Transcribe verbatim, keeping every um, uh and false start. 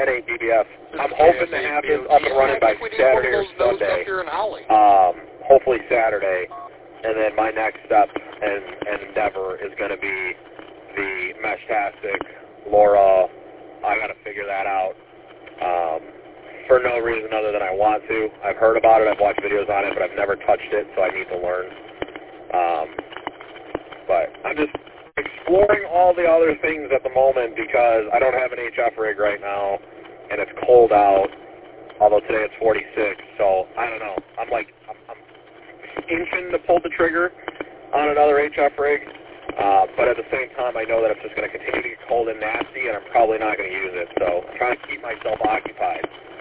ten eight D B F. I'm hoping to have this up and running by Saturday or Sunday. Um, hopefully Saturday. And then my next step and, and endeavor is going to be the Meshtastic, Laura. I got to figure that out um, for no reason other than I want to. I've heard about it. I've watched videos on it, but I've never touched it, so I need to learn. Um, but I'm just exploring all the other things at the moment because I don't have an H F rig right now, and it's cold out, although today it's forty-six, so I don't know. I'm like, I'm, I'm inching to pull the trigger on another H F rig, uh, but at the same time, I know that it's just going to continue to get cold and nasty, and I'm probably not going to use it, so I'm trying to keep myself occupied.